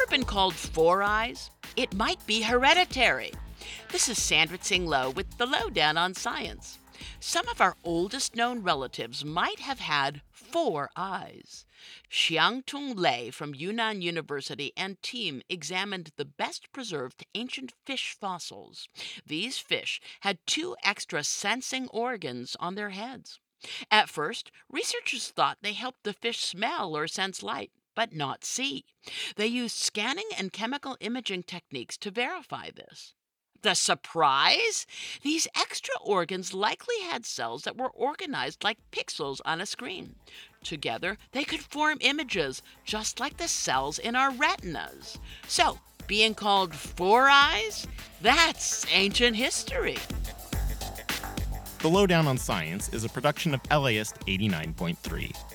been called four eyes? It might be hereditary. This is Sandra Tsing Loh with the Lowdown on Science. Some of our oldest known relatives might have had four eyes. Xiangtung Lei from Yunnan University and team examined the best preserved ancient fish fossils. These fish had two extra sensing organs on their heads. At first, researchers thought they helped the fish smell or sense light, but not see. They used scanning and chemical imaging techniques to verify this. The surprise? These extra organs likely had cells that were organized like pixels on a screen. Together, they could form images, just like the cells in our retinas. So, being called four eyes? That's ancient history. The Lowdown on Science is a production of LAist 89.3.